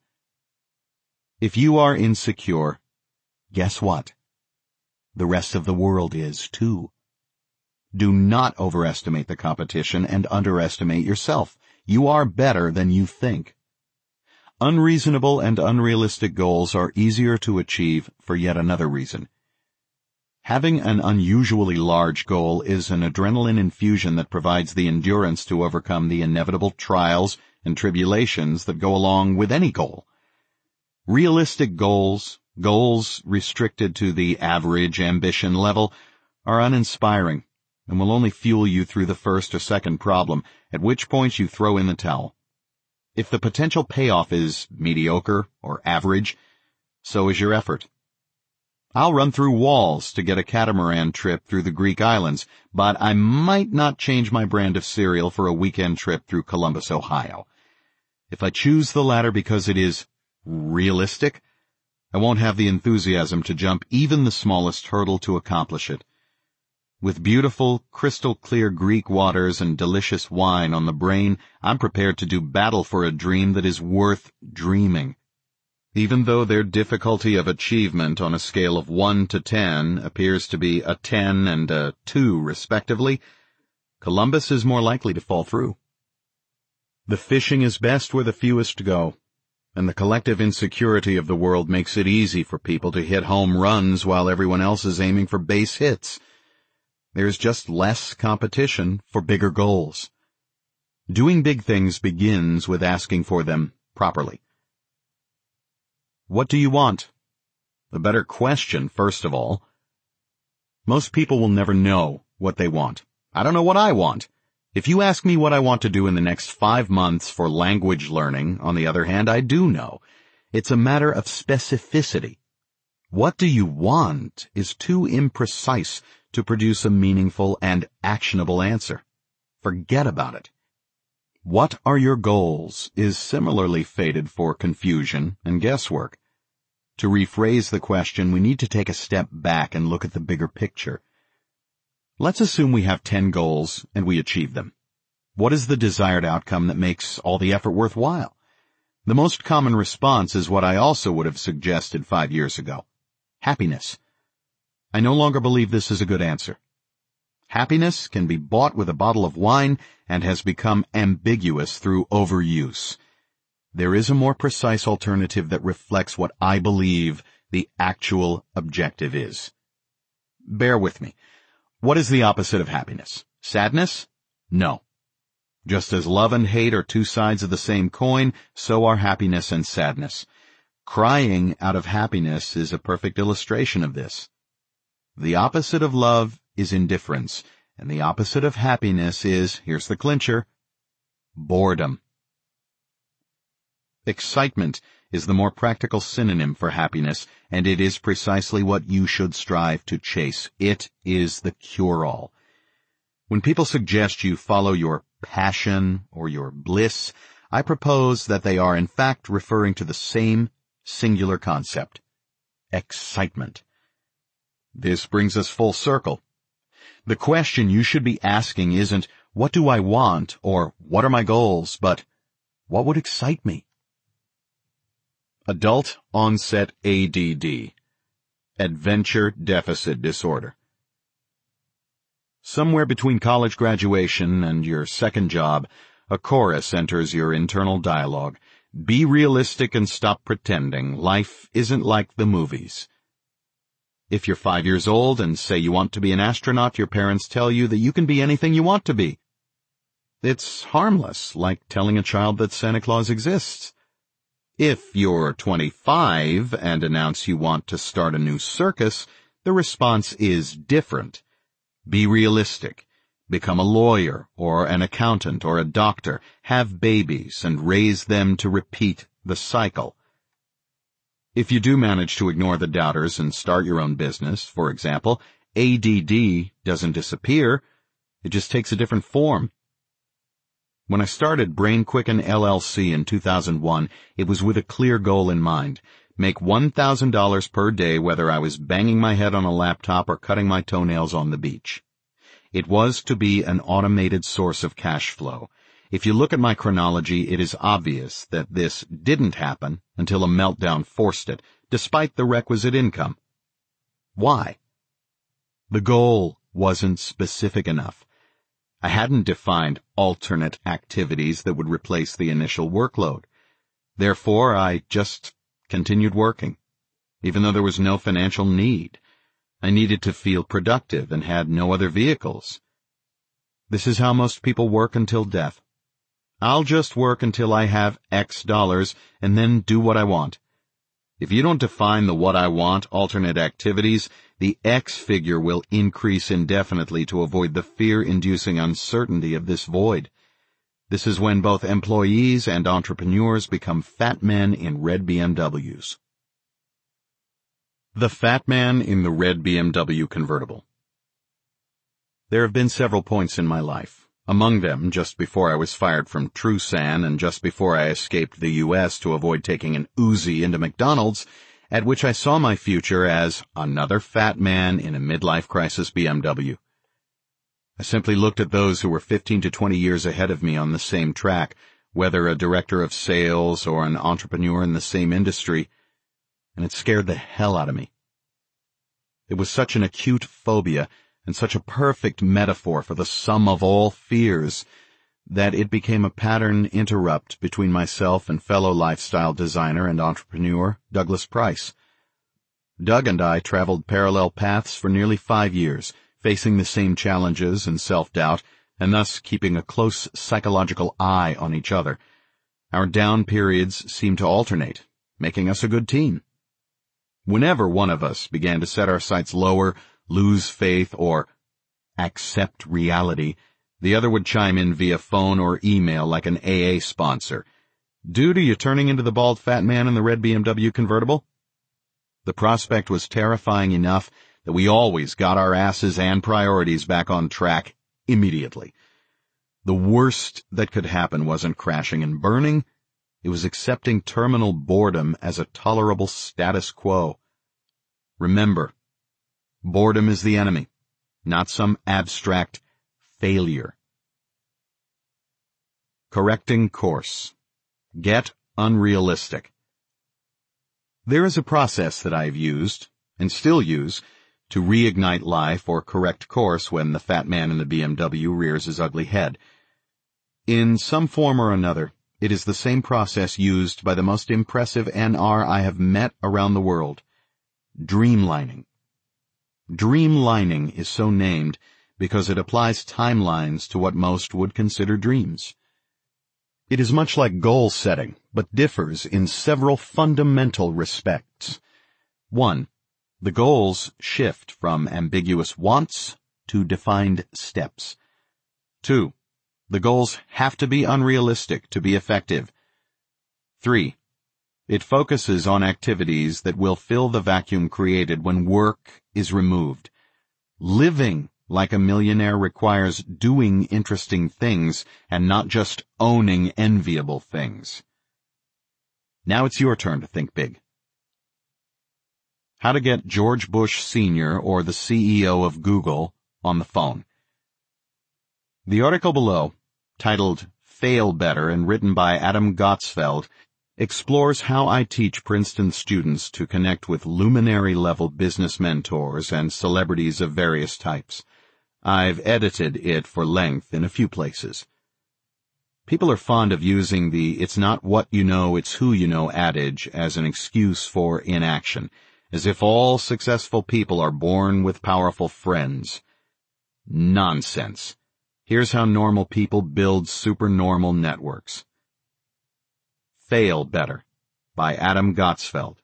Speaker 1: If you are insecure, guess what? The rest of the world is too. Do not overestimate the competition and underestimate yourself. You are better than you think. Unreasonable and unrealistic goals are easier to achieve for yet another reason. Having an unusually large goal is an adrenaline infusion that provides the endurance to overcome the inevitable trials and tribulations that go along with any goal. Realistic goals, goals restricted to the average ambition level, are uninspiring and will only fuel you through the first or second problem, at which point you throw in the towel. If the potential payoff is mediocre or average, so is your effort. I'll run through walls to get a catamaran trip through the Greek islands, but I might not change my brand of cereal for a weekend trip through Columbus, Ohio. If I choose the latter because it is realistic, I won't have the enthusiasm to jump even the smallest hurdle to accomplish it. With beautiful, crystal-clear Greek waters and delicious wine on the brain, I'm prepared to do battle for a dream that is worth dreaming. Even though their difficulty of achievement on a scale of 1 to 10 appears to be a 10 and a 2 respectively, Columbus is more likely to fall through. The fishing is best where the fewest go, and the collective insecurity of the world makes it easy for people to hit home runs while everyone else is aiming for base hits. There's just less competition for bigger goals. Doing big things begins with asking for them properly. What do you want? A better question, first of all. Most people will never know what they want. I don't know what I want. If you ask me what I want to do in the next 5 months for language learning, on the other hand, I do know. It's a matter of specificity. What do you want is too imprecise to produce a meaningful and actionable answer. Forget about it. What are your goals is similarly fated for confusion and guesswork. To rephrase the question, we need to take a step back and look at the bigger picture. Let's assume we have 10 goals and we achieve them. What is the desired outcome that makes all the effort worthwhile? The most common response is what I also would have suggested 5 years ago. Happiness. I no longer believe this is a good answer. Happiness can be bought with a bottle of wine and has become ambiguous through overuse. There is a more precise alternative that reflects what I believe the actual objective is. Bear with me. What is the opposite of happiness? Sadness? No. Just as love and hate are two sides of the same coin, so are happiness and sadness. Crying out of happiness is a perfect illustration of this. The opposite of love is indifference, and the opposite of happiness is, here's the clincher, boredom. Excitement is the more practical synonym for happiness, and it is precisely what you should strive to chase. It is the cure-all. When people suggest you follow your passion or your bliss, I propose that they are in fact referring to the same singular concept, excitement. This brings us full circle. The question you should be asking isn't, what do I want, or what are my goals, but what would excite me? Adult onset ADD, Adventure Deficit Disorder. Somewhere between college graduation and your second job, a chorus enters your internal dialogue. Be realistic and stop pretending. Life isn't like the movies. If you're 5 years old and say you want to be an astronaut, your parents tell you that you can be anything you want to be. It's harmless, like telling a child that Santa Claus exists. If you're 25 and announce you want to start a new circus, the response is different. Be realistic. Become a lawyer or an accountant or a doctor. Have babies and raise them to repeat the cycle. If you do manage to ignore the doubters and start your own business, for example, ADD doesn't disappear. It just takes a different form. When I started Brain Quicken LLC in 2001, it was with a clear goal in mind. Make $1,000 per day whether I was banging my head on a laptop or cutting my toenails on the beach. It was to be an automated source of cash flow. If you look at my chronology, it is obvious that this didn't happen until a meltdown forced it, despite the requisite income. Why? The goal wasn't specific enough. I hadn't defined alternate activities that would replace the initial workload. Therefore, I just continued working, even though there was no financial need. I needed to feel productive and had no other vehicles. This is how most people work until death. I'll just work until I have X dollars and then do what I want. If you don't define the what I want alternate activities, the X figure will increase indefinitely to avoid the fear-inducing uncertainty of this void. This is when both employees and entrepreneurs become fat men in red BMWs. The Fat Man in the Red BMW Convertible. There have been several points in my life, among them just before I was fired from Trusan and just before I escaped the U.S. to avoid taking an Uzi into McDonald's, at which I saw my future as another fat man in a midlife crisis BMW. I simply looked at those who were 15 to 20 years ahead of me on the same track, whether a director of sales or an entrepreneur in the same industry, and it scared the hell out of me. It was such an acute phobia and such a perfect metaphor for the sum of all fears that it became a pattern interrupt between myself and fellow lifestyle designer and entrepreneur Douglas Price. Doug and I traveled parallel paths for nearly 5 years, facing the same challenges and self-doubt, and thus keeping a close psychological eye on each other. Our down periods seemed to alternate, making us a good team. Whenever one of us began to set our sights lower, lose faith, or accept reality, the other would chime in via phone or email like an AA sponsor. "Due to you turning into the bald fat man in the red BMW convertible?" The prospect was terrifying enough that we always got our asses and priorities back on track immediately. The worst that could happen wasn't crashing and burning. It was accepting terminal boredom as a tolerable status quo. Remember, boredom is the enemy, not some abstract failure. Correcting course. Get unrealistic. There is a process that I have used, and still use, to reignite life or correct course when the fat man in the BMW rears his ugly head. In some form or another, it is the same process used by the most impressive NR I have met around the world. Dreamlining. Dreamlining is so named because it applies timelines to what most would consider dreams. It is much like goal setting, but differs in several fundamental respects. 1. The goals shift from ambiguous wants to defined steps. 2. The goals have to be unrealistic to be effective. 3. It focuses on activities that will fill the vacuum created when work is removed. Living like a millionaire requires doing interesting things and not just owning enviable things. Now it's your turn to think big. How to get George Bush Sr. or the CEO of Google on the phone. The article below, titled Fail Better and written by Adam Gottsfeld, explores how I teach Princeton students to connect with luminary-level business mentors and celebrities of various types. I've edited it for length in a few places. People are fond of using the "it's not what you know, it's who you know" adage as an excuse for inaction, as if all successful people are born with powerful friends. Nonsense. Here's how normal people build supernormal networks. Fail Better by Adam Gottsfeld.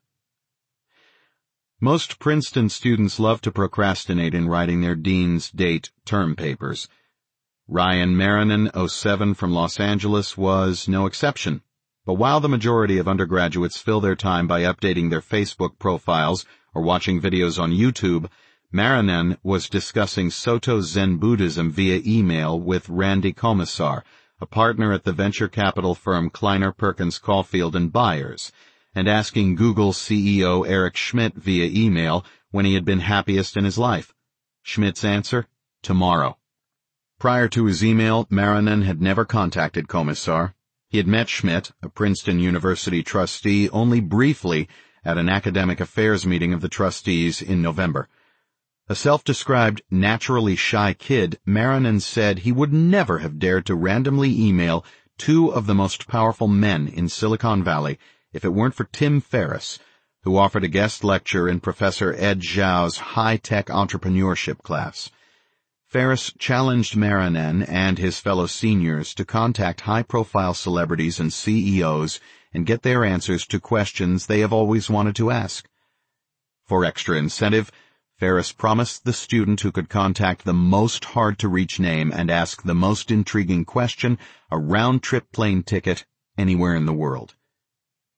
Speaker 1: Most Princeton students love to procrastinate in writing their dean's date term papers. Ryan Marinan, 07 from Los Angeles, was no exception. But while the majority of undergraduates fill their time by updating their Facebook profiles or watching videos on YouTube, Marinan was discussing Soto Zen Buddhism via email with Randy Komisar, a partner at the venture capital firm Kleiner Perkins Caulfield and Byers, and asking Google CEO Eric Schmidt via email when he had been happiest in his life. Schmidt's answer: tomorrow. Prior to his email, Marinan had never contacted Komisar. He had met Schmidt, a Princeton University trustee, only briefly at an academic affairs meeting of the trustees in November. A self-described naturally shy kid, Marinan said he would never have dared to randomly email two of the most powerful men in Silicon Valley if it weren't for Tim Ferriss, who offered a guest lecture in Professor Ed Zhao's high-tech entrepreneurship class. Ferriss challenged Marinan and his fellow seniors to contact high-profile celebrities and CEOs and get their answers to questions they have always wanted to ask. For extra incentive, Ferriss promised the student who could contact the most hard-to-reach name and ask the most intriguing question a round-trip plane ticket anywhere in the world.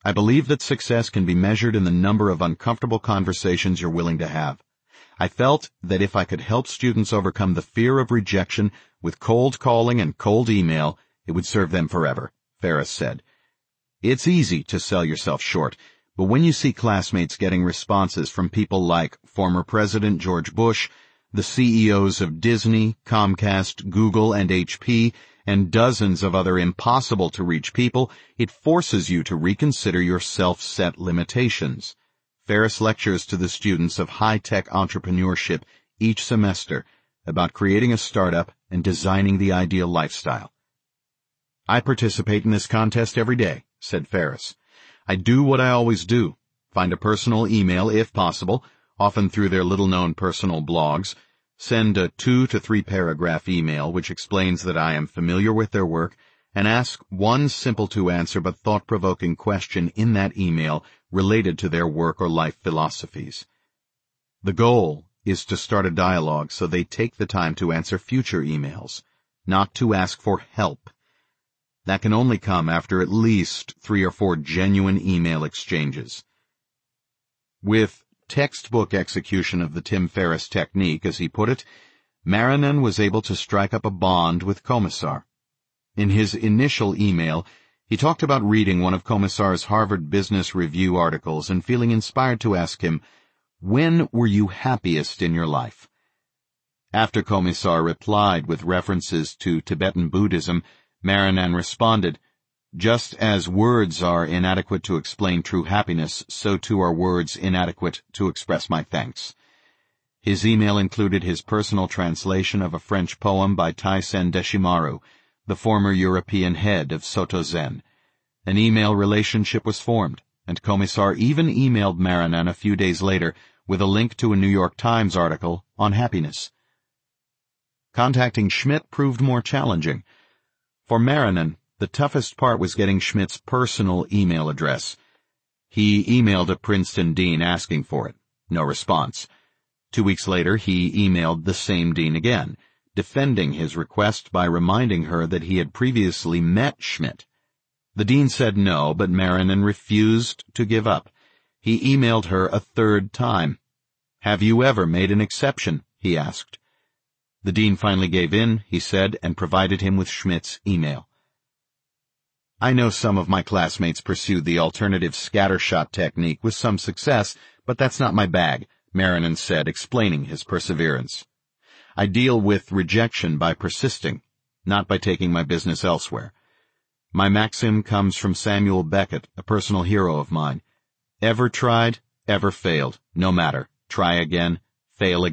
Speaker 1: I believe that success can be measured in the number of uncomfortable conversations you're willing to have. I felt that if I could help students overcome the fear of rejection with cold calling and cold email, it would serve them forever, Ferris said. It's easy to sell yourself short, but when you see classmates getting responses from people like former President George Bush, the CEOs of Disney, Comcast, Google, and HP, and dozens of other impossible-to-reach people, it forces you to reconsider your self-set limitations. Ferris lectures to the students of high-tech entrepreneurship each semester about creating a startup and designing the ideal lifestyle. I participate in this contest every day, said Ferris. I do what I always do, find a personal email if possible, often through their little-known personal blogs, send a 2 to 3 paragraph email which explains that I am familiar with their work, and ask one simple-to-answer but thought-provoking question in that email related to their work or life philosophies. The goal is to start a dialogue so they take the time to answer future emails, not to ask for help. That can only come after at least 3 or 4 genuine email exchanges. With textbook execution of the Tim Ferriss technique, as he put it, Marinan was able to strike up a bond with Komisar. In his initial email, he talked about reading one of Komisar's Harvard Business Review articles and feeling inspired to ask him, "When were you happiest in your life?" After Komisar replied with references to Tibetan Buddhism, Marinan responded, "Just as words are inadequate to explain true happiness, so too are words inadequate to express my thanks." His email included his personal translation of a French poem by Taisen Deshimaru, the former European head of Soto Zen. An email relationship was formed, and Komisar even emailed Marinan a few days later with a link to a New York Times article on happiness. Contacting Schmidt proved more challenging. For Marinan, the toughest part was getting Schmidt's personal email address. He emailed a Princeton dean asking for it. No response. 2 weeks later, he emailed the same dean again, defending his request by reminding her that he had previously met Schmidt. The dean said no, but Marinan refused to give up. He emailed her a 3rd time. "Have you ever made an exception?" he asked. The dean finally gave in, he said, and provided him with Schmidt's email. "I know some of my classmates pursued the alternative scattershot technique with some success, but that's not my bag," Marinan said, explaining his perseverance. "I deal with rejection by persisting, not by taking my business elsewhere. My maxim comes from Samuel Beckett, a personal hero of mine. Ever tried, ever failed. No matter. Try again, fail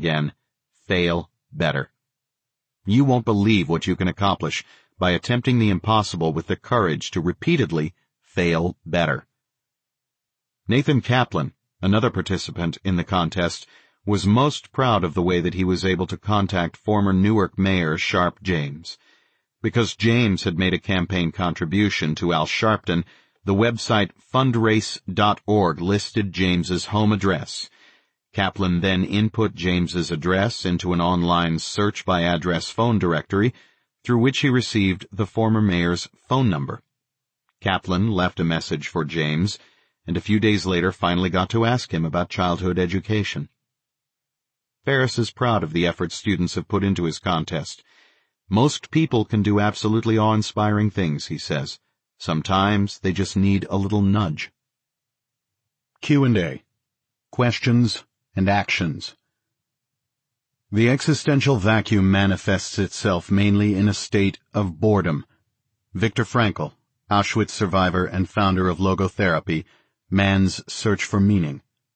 Speaker 1: better. You won't believe what you can accomplish by attempting the impossible with the courage to repeatedly fail better." Nathan Kaplan, another participant in the contest, was most proud of the way that he was able to contact former Newark Mayor Sharpe James. Because James had made a campaign contribution to Al Sharpton, the website fundrace.org listed James's home address. Kaplan then input James's address into an online search by address phone directory, through which he received the former mayor's phone number. Kaplan left a message for James, and a few days later finally got to ask him about childhood education. Ferris is proud of the effort students have put into his contest. "Most people can do absolutely awe-inspiring things," he says. "Sometimes they just need a little nudge." Q&A. Questions and actions. The existential vacuum manifests itself mainly in a state of boredom. Viktor Frankl, Auschwitz survivor and founder of logotherapy, Man's Search for Meaning.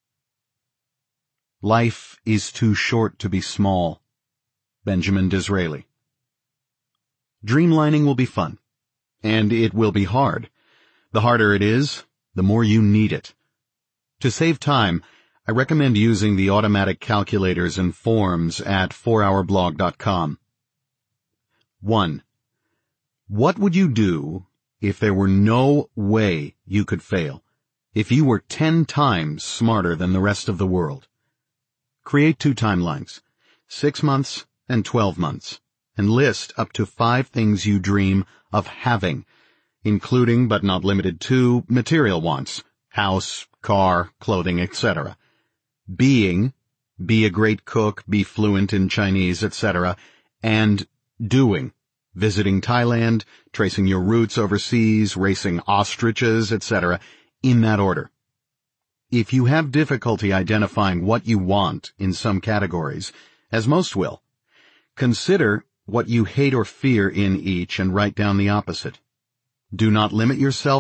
Speaker 1: Life is too short to be small. Benjamin Disraeli. Dreamlining will be fun, and it will be hard. The harder it is, the more you need it. To save time, I recommend using the automatic calculators and forms at 4hourblog.com. 1. What would you do if there were no way you could fail? If you were 10 times smarter than the rest of the world? Create 2 timelines, 6 months and 12 months, and list up to 5 things you dream of having. including but not limited to material wants, house, car, clothing, etc. Being, be a great cook, be fluent in Chinese, etc. And doing, visiting Thailand, tracing your roots overseas, racing ostriches, etc., in that order. If you have difficulty identifying what you want in some categories, as most will, consider what you hate or fear in each and write down the opposite. Do not limit yourself